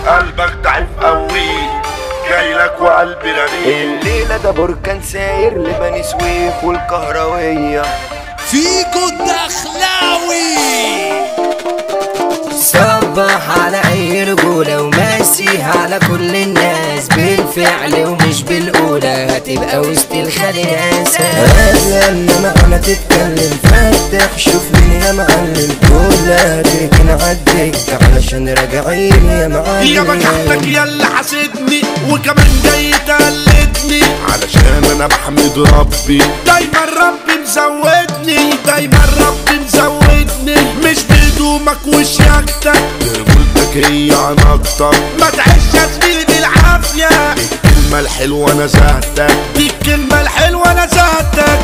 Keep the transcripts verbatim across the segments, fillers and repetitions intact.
قلبك ضعيف قوي جايلك وقلبي رنين. الليلة ده بركان ساير لبني سويف والكهروية فيكو الدخلاوي. صبح على اي رجولة وماسيها على كل الناس بالفعل ومش بالقولة، هتبقى وسط الخلياسة. هلا انما انا تتكلم فتح شوف مين يا معلم، كلها تركن عالدك علشان راجعين يا معلم. يا بجحتك ياللي حاسدني وكمان جاي تقلدني، علشان انا بحمد ربي دايما ربي مزودني، دايما ربي مزودني. مش بهدومك وشياكتك رجولتك هي عناقتك، ما تعيش يا زميلي بالعافية. الكلمة الحلوة نزهتك، دي الكلمة الحلوة نزهتك.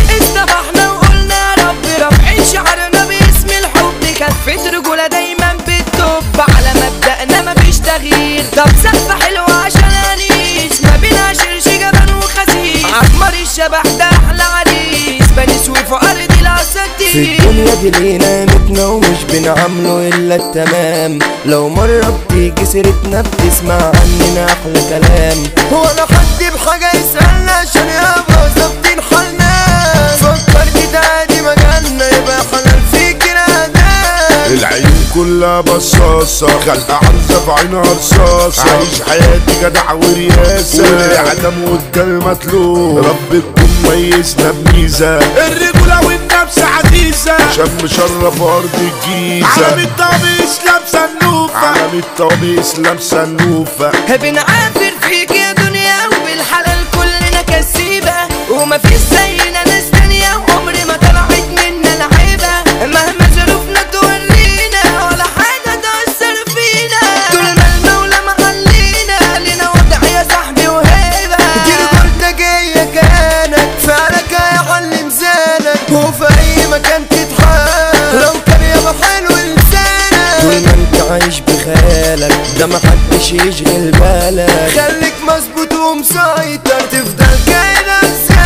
استبحنا وقلنا رب رافعين شعرنا باسم الحب، كفة رجولة دايما بتطب على مبدأنا مفيش تغيير. طب سقفة حلوة عشان انيس ما بينا شرش جبل وخسيس، عمر الشبح ده احلى عريس بني سويف وارض الاساتير. في الدنيا دي لينا قيمتنا ومش بنعامله الا التمام، لو مرة بتيجي سيرتنا بتسمع عننا احلى كلام. هو انا حد بحاجة يسألنا عشان يابا ظابطين حالنا، فكرت ده عادي مجالنا يبقى حلال فيك الادام. العين كلها بصاصة خلقة عرزة في عينها رصاصة، عايش حياتي جدع ورياسة والعدم والجل مطلوب. رب تكون ميزنا بميزة، الرجولة والنفس عزيزة. شم شرف أرض الجيزة، عالم الطبيس لابسة النوفة، عالم الطبيس لابسة النوفة. بنعافر فيك يا دنيا وبالحلال كلنا كسيبة، ومفيش زينا ناس تانية وعمري ما طلعت منا لعيبة. مهما ظروفنا تورينا ولا حاجة تأثر فينا، طول ما المولى محلينا لنا وضع يا صاحبي وهيبة. دي رجولتك هي كانك فعلك هيعلم زانك، وفي اي مكان تتحال لو كان يابا حلو لسانك. طول ما انت عايش بخيالك ده محدش يشغل بالك، خليك مظبوط ومسيطر تفضل كاين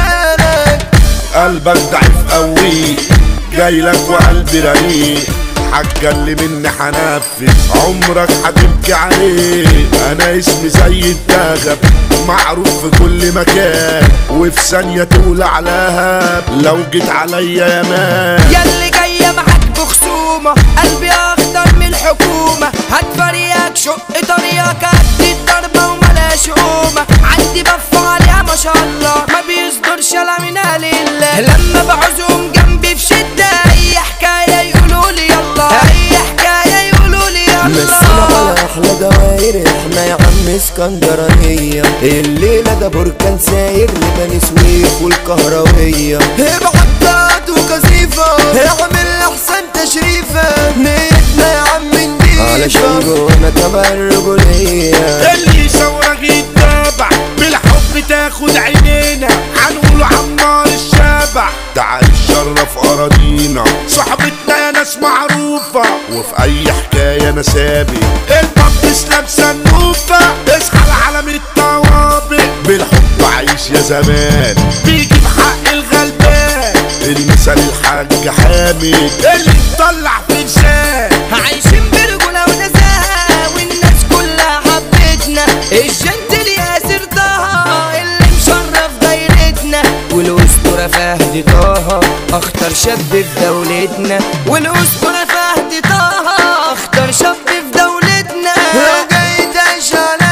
لسانك. قلبك ضعيف قوي جايلك وقلبي رنين، حاجة اللي مني حنفذ عمرك هتبكي عليه. انا اسمي زي الدغب معروف في كل مكان، وفي ثانية تولع لهب لو جيت عليا يا مان. ياللي جاية معاك بخصومة قلبي اخضر من الحكومة، هتفريقك شق طريقك قد الضربة وملاش قومة. عندي بف عليها ما شاء الله ما بيصدرش لا من لله، لما بعوزهم جنبي في شدة اي حكاية يقولولي يلا، اي حكاية يقولولي يلا. مسينا على احلى دواير احنا يا عم اسكندرانية، الليلة ده بركان ساير لبني سويف والكهروية. ابعد وكثيفة اعمل احسن تشريفة، نيتنا يا عم نضيفة علشان جوانا تبع الرجولية. اللي يصورك يتابع بالحب تاخد عينينا، هنقوله عمار الشابع تعال شرف اراضينا. صحبتنا يا ناس معروفة وفي اي حكاية انا سابق، البطس لابسة النوفة. اصحى لعالم الطوابق بالحب عايش يا زمان، بيجي بحق الغلبان. المثال الحاج حامد اللي مطلع في لسان، عايشين برجولة ونزاهة والناس كلها حبتنا. الجنتل ياسر طه اللي مشرف دايرتنا، والاسطورة فهد طه اخطر شاب في دولتنا، والاسطورة فهد طه اخطر شاب في دولتنا. لو جاي تعيش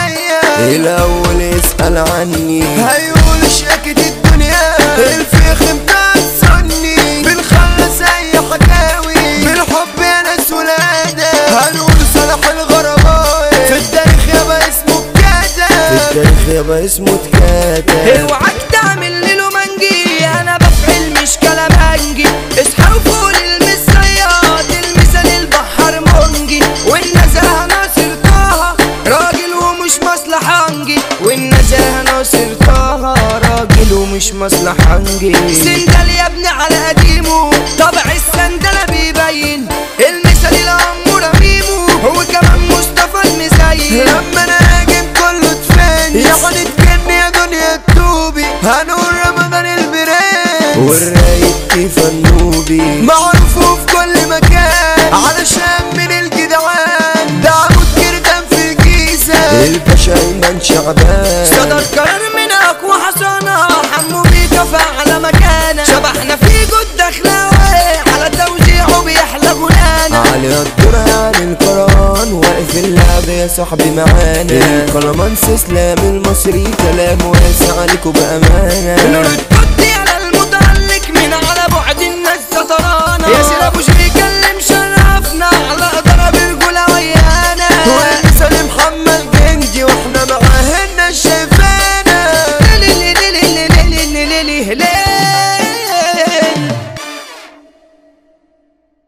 عليا الاول اسأل عني، هيقول شاكت الدنيا الفخم بتاع السني. بنخلص اي حكاوي بالحب يا ناس ولادة، هنقول صلاح الغرباوي في التاريخ يابا اسمه اتكاتب، في التاريخ يابا اسمه اتكاتب. اوعك تعمل له منجي انا بفعل مش كلام هنجي. اصحى وفوق المصريات المثال البحر منجي، والنزاهة ناصر طه راجل ومش مصلحنجي، والنزاهة ناصر طه راجل ومش مصلحنجي. سندل يا ابني على قديمه طبع السندلة بيبين، المثال الأمورة ميمو هو كمان مصطفى المزين. لما انا هاجم كله تفاني يعني تكني يا دنيا التوبي، هنقول رمضان البرنس والرايق كيف النوبي. معروف في كل مكان علشان من الجدعان، ده عمود كردان في الجيزة محمد شعبان. صدر قرار من اقوى حصانة حمو بيكا فعلى مكانه. شبحنا في جود دخلاوي على توزيعه بيحلى غنانا. علي الدور عن القرآن واقف اللعب يا صاحبي معانا. القلمانس اسلام المصري كلام واسع عليكوا بأمانة. نور القط على المتعلق من على بعد الناس سطرانة. ياسر ابو